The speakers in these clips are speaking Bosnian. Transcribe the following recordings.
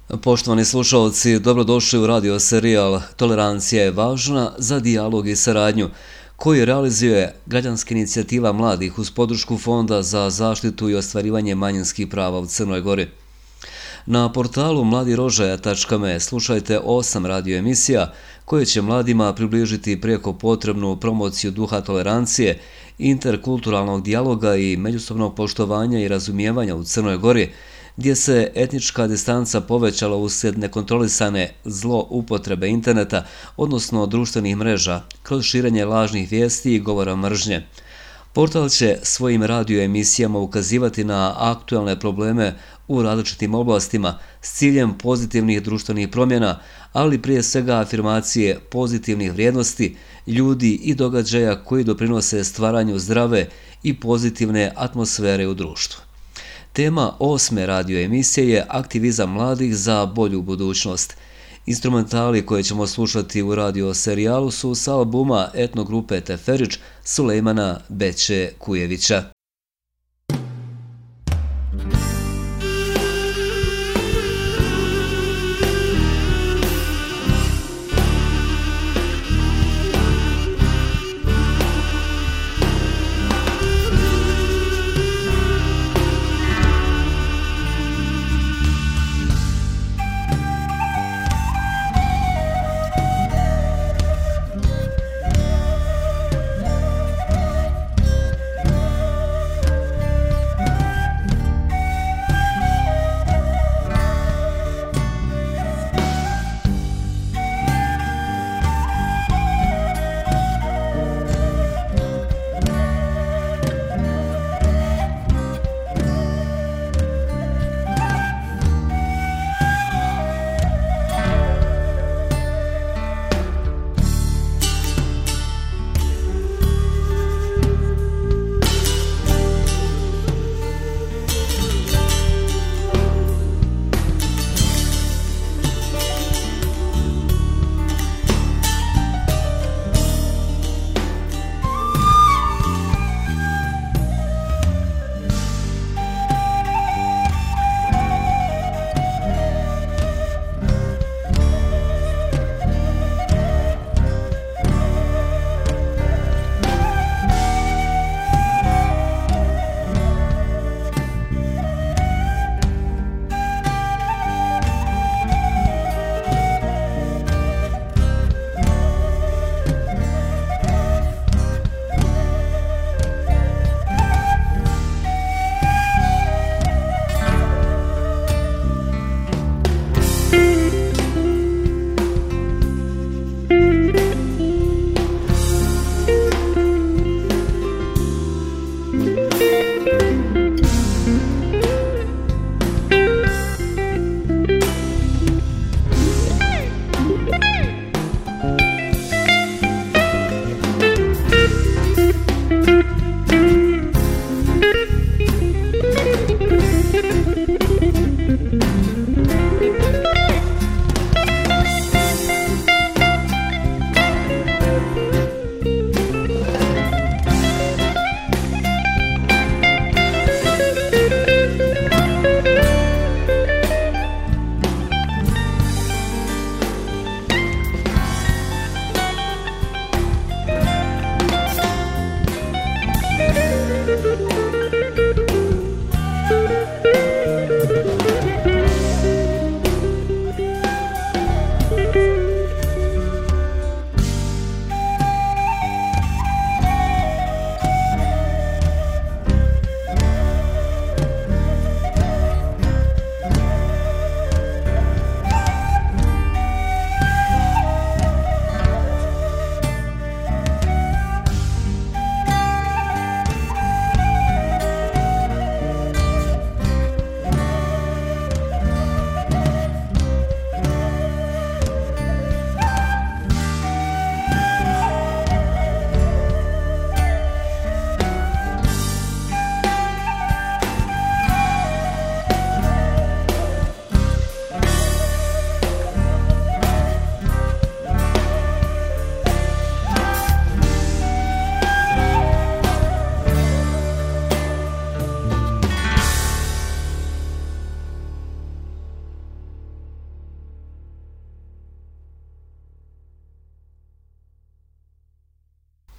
Poštovani slušalci, dobrodošli u radio serijal Tolerancija je važna za dijalog i saradnju, koji realizuje građanska inicijativa mladih uz podršku Fonda za zaštitu i ostvarivanje manjinskih prava u Crnoj Gori. Na portalu mladirožaja.me slušajte 8 radio emisija koje će mladima približiti prijeko potrebnu promociju duha tolerancije, interkulturalnog dijaloga i međusobnog poštovanja i razumijevanja u Crnoj Gori, gdje se etnička distanca povećala uslijed nekontrolisane zloupotrebe interneta, odnosno društvenih mreža, kroz širenje lažnih vijesti i govora mržnje. Portal će svojim radio emisijama ukazivati na aktualne probleme u različitim oblastima s ciljem pozitivnih društvenih promjena, ali prije svega afirmacije pozitivnih vrijednosti, ljudi i događaja koji doprinose stvaranju zdrave i pozitivne atmosfere u društvu. Tema 8. radio emisije je aktivizam mladih za bolju budućnost. Instrumentali koje ćemo slušati u radio serijalu su sa albuma etno grupe Teferić Sulejmana Beće Kujevića.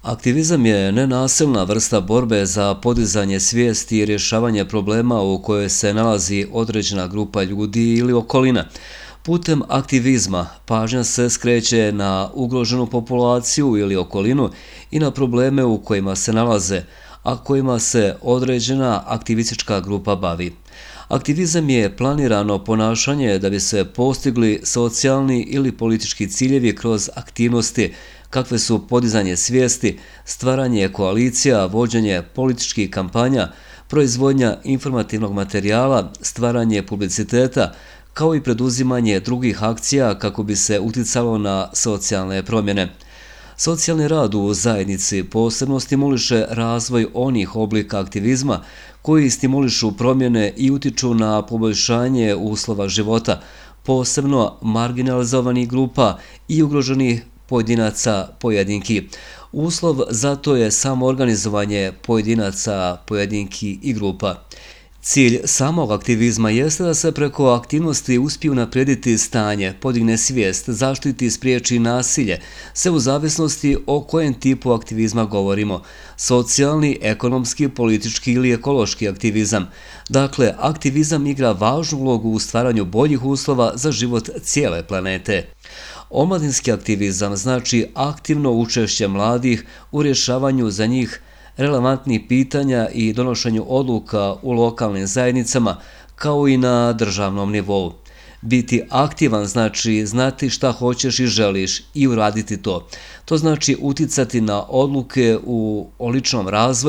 Aktivizam je nenasilna vrsta borbe za podizanje svijesti i rješavanje problema u kojoj se nalazi određena grupa ljudi ili okolina. Putem aktivizma pažnja se skreće na ugroženu populaciju ili okolinu i na probleme u kojima se nalaze, a kojima se određena aktivistička grupa bavi. Aktivizam je planirano ponašanje da bi se postigli socijalni ili politički ciljevi kroz aktivnosti kakve su podizanje svijesti, stvaranje koalicija, vođenje političkih kampanja, proizvodnja informativnog materijala, stvaranje publiciteta, kao i preduzimanje drugih akcija kako bi se uticalo na socijalne promjene. Socijalni rad u zajednici posebno stimuliše razvoj onih oblika aktivizma koji stimulišu promjene i utiču na poboljšanje uslova života, posebno marginalizovanih grupa i ugroženih pojedinaca pojedinki. Uslov za to je samoorganizovanje pojedinaca, pojedinki i grupa. Cilj samog aktivizma jeste da se preko aktivnosti uspiju unaprijediti stanje, podigne svijest, zaštiti i spriječi nasilje, sve u zavisnosti o kojem tipu aktivizma govorimo, socijalni, ekonomski, politički ili ekološki aktivizam. Dakle, aktivizam igra važnu ulogu u stvaranju boljih uslova za život cijele planete. Omladinski aktivizam znači aktivno učešće mladih u rješavanju za njih relevantnih pitanja i donošenju odluka u lokalnim zajednicama kao i na državnom nivou. Biti aktivan znači znati šta hoćeš i želiš i uraditi to. To znači uticati na odluke o ličnom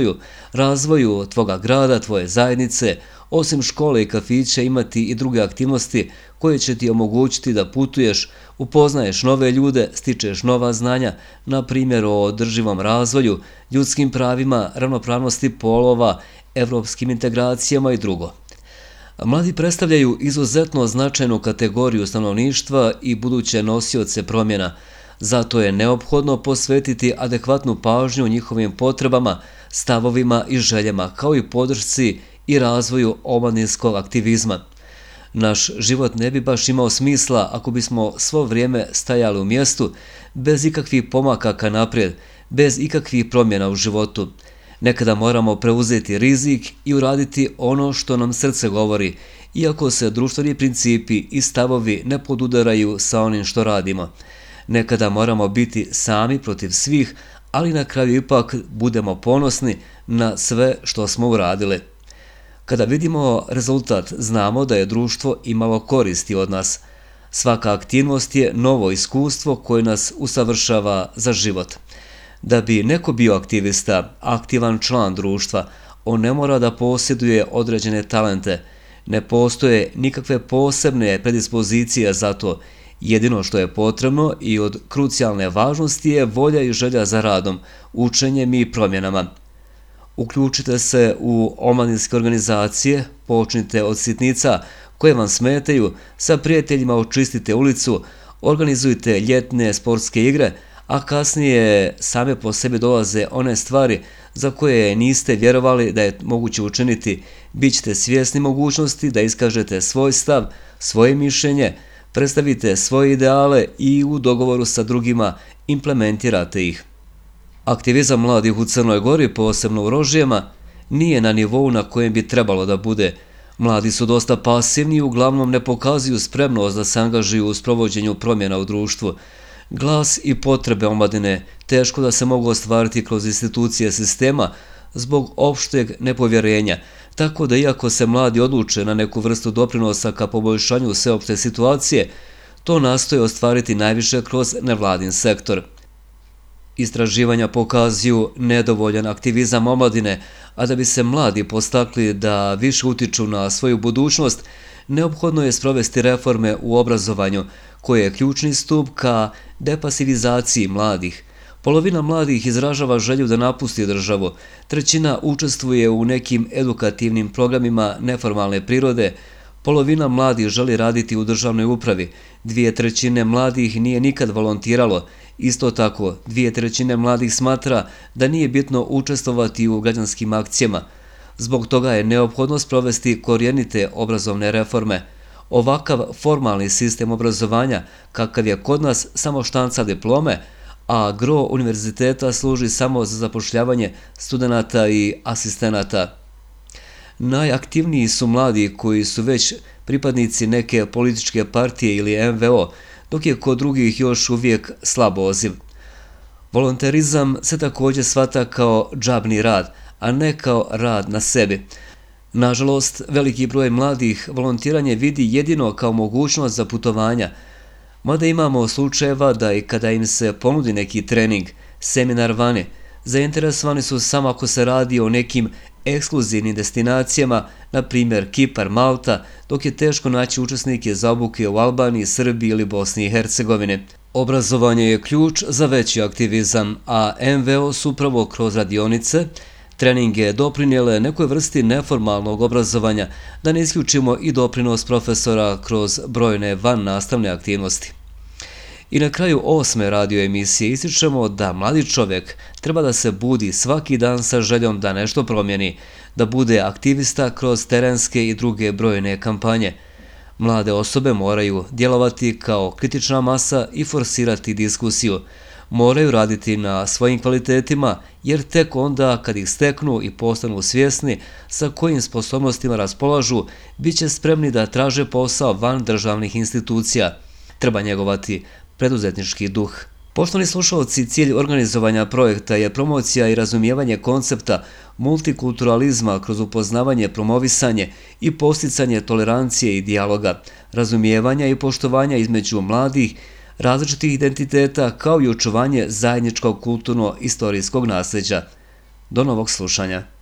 razvoju tvoga grada, tvoje zajednice, osim škole i kafića imati i druge aktivnosti koje će ti omogućiti da putuješ, upoznaješ nove ljude, stičeš nova znanja, na primjer o održivom razvoju, ljudskim pravima, ravnopravnosti polova, evropskim integracijama i drugo. Mladi predstavljaju izuzetno značajnu kategoriju stanovništva i buduće nosioce promjena, zato je neophodno posvetiti adekvatnu pažnju njihovim potrebama, stavovima i željama, kao i podršci i razvoju omladinskog aktivizma. Naš život ne bi baš imao smisla ako bismo svo vrijeme stajali u mjestu, bez ikakvih pomaka ka naprijed, bez ikakvih promjena u životu. Nekada moramo preuzeti rizik i uraditi ono što nam srce govori, iako se društveni principi i stavovi ne podudaraju sa onim što radimo. Nekada moramo biti sami protiv svih, ali na kraju ipak budemo ponosni na sve što smo uradili. Kada vidimo rezultat, znamo da je društvo imalo koristi od nas. Svaka aktivnost je novo iskustvo koje nas usavršava za život. Da bi neko bio aktivista, aktivan član društva, on ne mora da posjeduje određene talente. Ne postoje nikakve posebne predispozicije za to. Jedino što je potrebno i od krucijalne važnosti je volja i želja za radom, učenjem i promjenama. Uključite se u omladinske organizacije, počnite od sitnica koje vam smetaju, sa prijateljima očistite ulicu, organizujte ljetne sportske igre, a kasnije same po sebi dolaze one stvari za koje niste vjerovali da je moguće učiniti. Bićete svjesni mogućnosti da iskažete svoj stav, svoje mišljenje, predstavite svoje ideale i u dogovoru sa drugima implementirate ih. Aktivizam mladih u Crnoj Gori, posebno u Rožijama, nije na nivou na kojem bi trebalo da bude. Mladi su dosta pasivni i uglavnom ne pokazuju spremnost da se angažuju u sprovođenju promjena u društvu. Glas i potrebe omladine teško da se mogu ostvariti kroz institucije sistema zbog opšteg nepovjerenja, tako da iako se mladi odluče na neku vrstu doprinosa ka poboljšanju sveopšte situacije, to nastoje ostvariti najviše kroz nevladin sektor. Istraživanja pokazuju nedovoljan aktivizam omladine, a da bi se mladi podstakli da više utiču na svoju budućnost, neophodno je sprovesti reforme u obrazovanju, koje je ključni stup ka depasivizaciji mladih. Polovina mladih izražava želju da napusti državu, trećina učestvuje u nekim edukativnim programima neformalne prirode, polovina mladih želi raditi u državnoj upravi, 2/3 mladih nije nikad volontiralo, isto tako 2/3 mladih smatra da nije bitno učestvovati u građanskim akcijama. Zbog toga je neophodno sprovesti korijenite obrazovne reforme. Ovakav formalni sistem obrazovanja, kakav je kod nas, samo štanca diplome, a gro univerziteta služi samo za zapošljavanje studenata i asistenata. Najaktivniji su mladi koji su već pripadnici neke političke partije ili NVO, dok je kod drugih još uvijek slab odziv. Volonterizam se također shvata kao džabni rad, a ne kao rad na sebi. Nažalost, veliki broj mladih volontiranje vidi jedino kao mogućnost za putovanja, mada imamo slučajeva da i kada im se ponudi neki trening, seminar vani, zainteresovani su samo ako se radi o nekim ekskluzivnim destinacijama, na primjer Kipar, Malta, dok je teško naći učesnike za obuke u Albaniji, Srbiji ili Bosni i Hercegovini. Obrazovanje je ključ za veći aktivizam, a NVO su upravo kroz radionice, treninge doprinijele nekoj vrsti neformalnog obrazovanja, da ne isključimo i doprinos profesora kroz brojne vannastavne aktivnosti. I na kraju 8. radio emisije ističemo da mladi čovjek treba da se budi svaki dan sa željom da nešto promijeni, da bude aktivista kroz terenske i druge brojne kampanje. Mlade osobe moraju djelovati kao kritična masa i forsirati diskusiju. Moraju raditi na svojim kvalitetima, jer tek onda kad ih steknu i postanu svjesni sa kojim sposobnostima raspolažu, bit će spremni da traže posao van državnih institucija. Treba njegovati preduzetnički duh. Poštovani slušalci, cilj organizovanja projekta je promocija i razumijevanje koncepta multikulturalizma kroz upoznavanje, promovisanje i posticanje tolerancije i dijaloga, razumijevanja i poštovanja između mladih, različitih identiteta kao i očuvanje zajedničkog kulturno-istorijskog nasljeđa. Do novog slušanja.